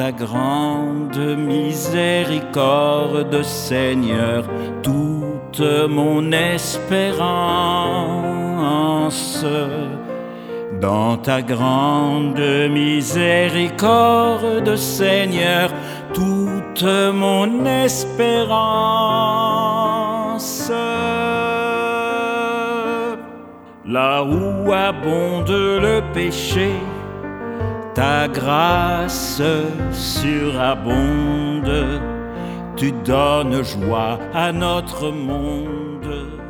ta grande miséricorde, Seigneur, toute mon espérance. Dans ta grande miséricorde, Seigneur, toute mon espérance. Là où abonde le péché, ta grâce surabonde. Tu donnes joie à notre monde.